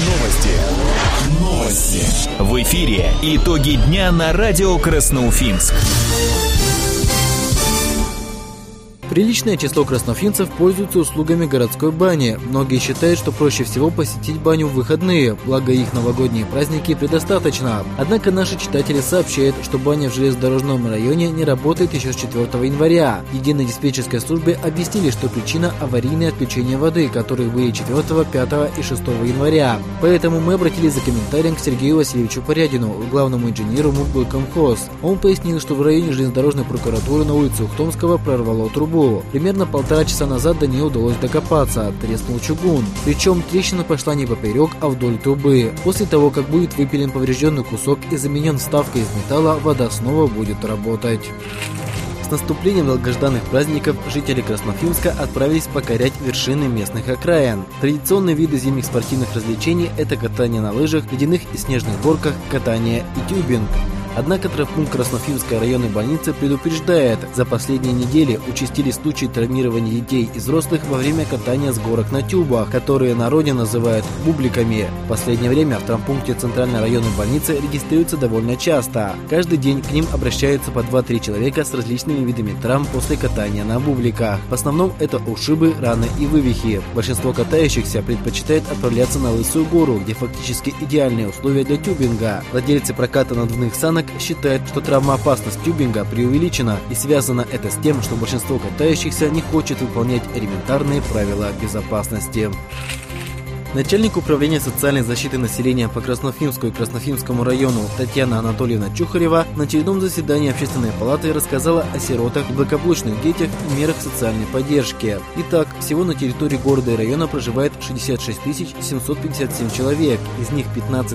Новости. В эфире итоги дня на радио Красноуфимск. Приличное число красноуфимцев пользуются услугами городской бани. Многие считают, что проще всего посетить баню в выходные, благо их новогодние праздники предостаточно. Однако наши читатели сообщают, что баня в железнодорожном районе не работает еще с 4 января. В единой диспетчерской службе объяснили, что причина – аварийное отключение воды, которые были 4, 5 и 6 января. Поэтому мы обратились за комментарием к Сергею Васильевичу Порядину, главному инженеру Мургойкомхоз. Он пояснил, что в районе железнодорожной прокуратуры на улице Ухтомского прорвало трубу. Примерно 1,5 часа назад до нее удалось докопаться, треснул чугун. Причем трещина пошла не поперек, а вдоль трубы. После того, как будет выпилен поврежденный кусок и заменен вставкой из металла, вода снова будет работать. С наступлением долгожданных праздников жители Красноуфимска отправились покорять вершины местных окраин. Традиционные виды зимних спортивных развлечений – это катание на лыжах, ледяных и снежных горках, катание и тюбинг. Однако травмпункт Красноуфимской районной больницы предупреждает, за последние недели участились случаи травмирования детей и взрослых во время катания с горок на тюбах, которые народе называют бубликами. В последнее время в травмпункте Центральной районной больницы регистрируется довольно часто. Каждый день к ним обращаются по 2-3 человека с различными видами травм после катания на бубликах. В основном это ушибы, раны и вывихи. Большинство катающихся предпочитает отправляться на Лысую гору, где фактически идеальные условия для тюбинга. Владельцы проката надувных санок считает, что травмоопасность тюбинга преувеличена, и связано это с тем, что большинство катающихся не хочет выполнять элементарные правила безопасности. Начальник управления социальной защиты населения по Красноуфимску и Красноуфимскому району Татьяна Анатольевна Чухарева на очередном заседании Общественной палаты рассказала о сиротах, благополучных детях и мерах социальной поддержки. Итак, всего на территории города и района проживает 66 757 человек, из них 15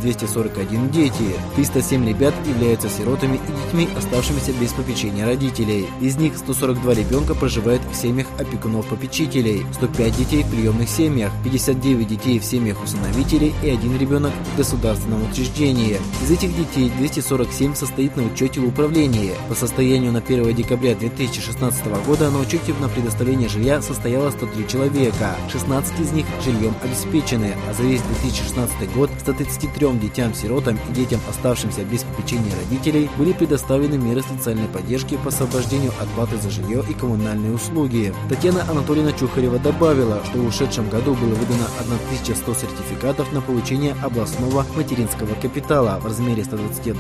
241 дети. 307 ребят являются сиротами и детьми, оставшимися без попечения родителей. Из них 142 ребенка проживает в семьях опекунов-попечителей, 105 детей в приемных семьях, 59 детей в семьях усыновителей и 1 ребенок в государственном учреждении. Из этих детей 247 состоит на учете в управлении. По состоянию на 1 декабря 2016 года на учете на предоставление жилья состояло 103 человека. 16 из них жильем обеспечены, а за весь 2016 год 133 детям-сиротам и детям, оставшимся без попечения родителей, были предоставлены меры социальной поддержки по освобождению от платы за жилье и коммунальные услуги. Татьяна Анатольевна Чухарева добавила, что в ушедшем году было выдано 1100 сертификатов на получение областного материнского капитала в размере 121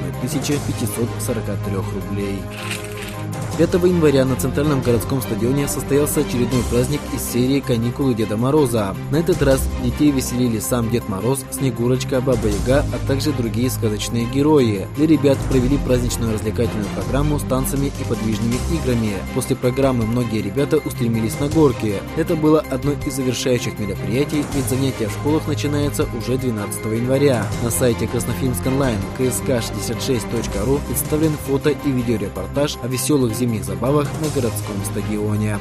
543 рублей. 5 января на Центральном городском стадионе состоялся очередной праздник из серии «Каникулы Деда Мороза». На этот раз детей веселили сам Дед Мороз, Снегурочка, Баба Яга, а также другие сказочные герои. Для ребят провели праздничную развлекательную программу с танцами и подвижными играми. После программы многие ребята устремились на горки. Это было одно из завершающих мероприятий, ведь занятия в школах начинаются уже 12 января. На сайте Красноуфимск онлайн ksk66.ru представлен фото и видеорепортаж о веселых зимних забавах на городском стадионе.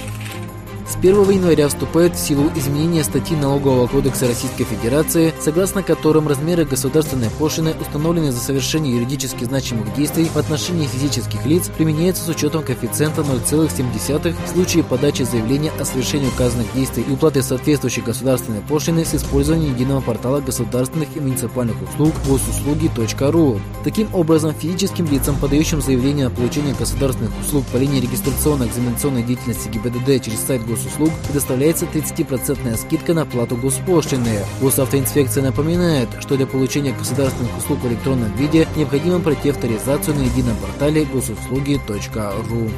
С 1 января вступает в силу изменение статьи Налогового кодекса Российской Федерации, согласно которым размеры государственной пошлины, установленные за совершение юридически значимых действий в отношении физических лиц, применяются с учетом коэффициента 0,7 в случае подачи заявления о совершении указанных действий и уплаты соответствующей государственной пошлины с использованием единого портала государственных и муниципальных услуг госуслуги.ру. Таким образом, физическим лицам, подающим заявление о получении государственных услуг по линии регистрационно-экзаменационной деятельности ГИБДД через сайт госуслуг, предоставляется 30% скидка на плату госпошлины. Госавтоинспекция напоминает, что для получения государственных услуг в электронном виде необходимо пройти авторизацию на едином портале госуслуги.ру.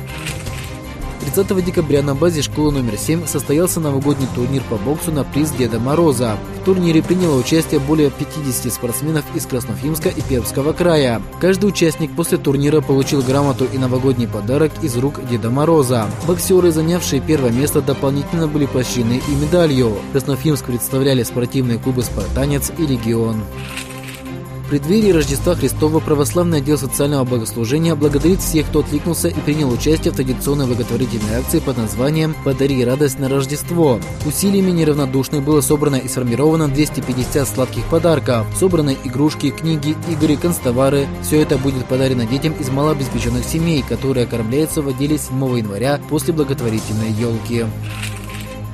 30 декабря на базе школы номер 7 состоялся новогодний турнир по боксу на приз Деда Мороза. В турнире приняло участие более 50 спортсменов из Красноуфимска и Пермского края. Каждый участник после турнира получил грамоту и новогодний подарок из рук Деда Мороза. Боксеры, занявшие первое место, дополнительно были поощрены и медалью. Красноуфимск представляли спортивные клубы «Спартанец» и «Легион». В преддверии Рождества Христова православный отдел социального богослужения благодарит всех, кто откликнулся и принял участие в традиционной благотворительной акции под названием «Подари радость на Рождество». Усилиями неравнодушных было собрано и сформировано 250 сладких подарков. Собраны игрушки, книги, игры, канцтовары. Все это будет подарено детям из малообеспеченных семей, которые окормляются в отделе 7 января после благотворительной елки.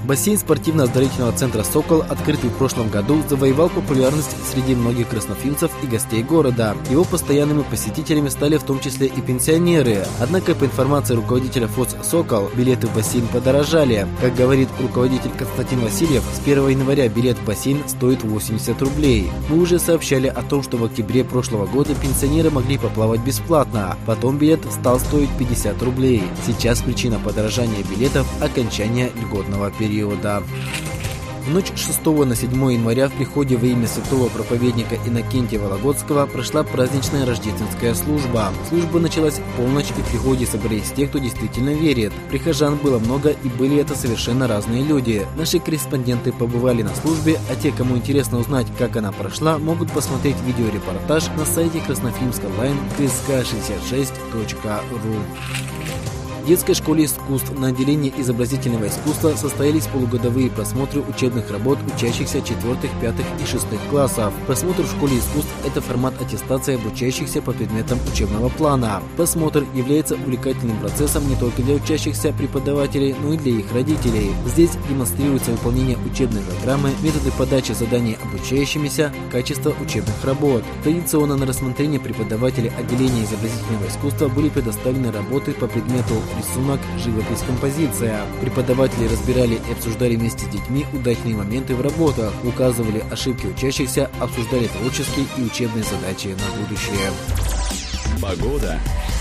Бассейн спортивно-оздоровительного центра «Сокол», открытый в прошлом году, завоевал популярность среди многих красноуфимцев и гостей города. Его постоянными посетителями стали в том числе и пенсионеры. Однако, по информации руководителя ФОС «Сокол», билеты в бассейн подорожали. Как говорит руководитель Константин Васильев, с 1 января билет в бассейн стоит 80 рублей. Мы уже сообщали о том, что в октябре прошлого года пенсионеры могли поплавать бесплатно. Потом билет стал стоить 50 рублей. Сейчас причина подорожания билетов – окончание льготного периода. В ночь с 6 на 7 января в приходе во имя святого проповедника Иннокентия Вологодского прошла праздничная рождественская служба. Служба началась в полночь, и в приходе собрались те, кто действительно верит. Прихожан было много, и были это совершенно разные люди. Наши корреспонденты побывали на службе, а те, кому интересно узнать, как она прошла, могут посмотреть видеорепортаж на сайте Красноуфимск онлайн ksk66.ru. В детской школе искусств на отделении изобразительного искусства состоялись полугодовые просмотры учебных работ учащихся 4, 5 и 6 классов. Просмотр в школе искусств – это формат аттестации обучающихся по предметам учебного плана. Просмотр является увлекательным процессом не только для учащихся преподавателей, но и для их родителей. Здесь демонстрируется выполнение учебной программы, методы подачи заданий обучающимися, качество учебных работ. Традиционно на рассмотрение преподавателей отделения изобразительного искусства были предоставлены работы по предмету рисунок, живопись, композиция. Преподаватели разбирали и обсуждали вместе с детьми удачные моменты в работах, указывали ошибки учащихся, обсуждали творческие и учебные задачи на будущее. Погода.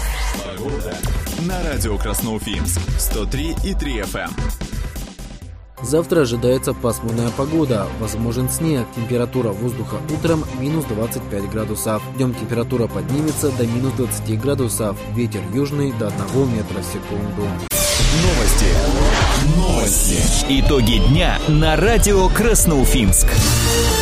На радио Красноуфимск 103,3 FM. Завтра ожидается пасмурная погода, возможен снег, температура воздуха утром минус 25 градусов, днем температура поднимется до минус 20 градусов, ветер южный до 1 метра в секунду. Новости. Итоги дня на радио Красноуфимск.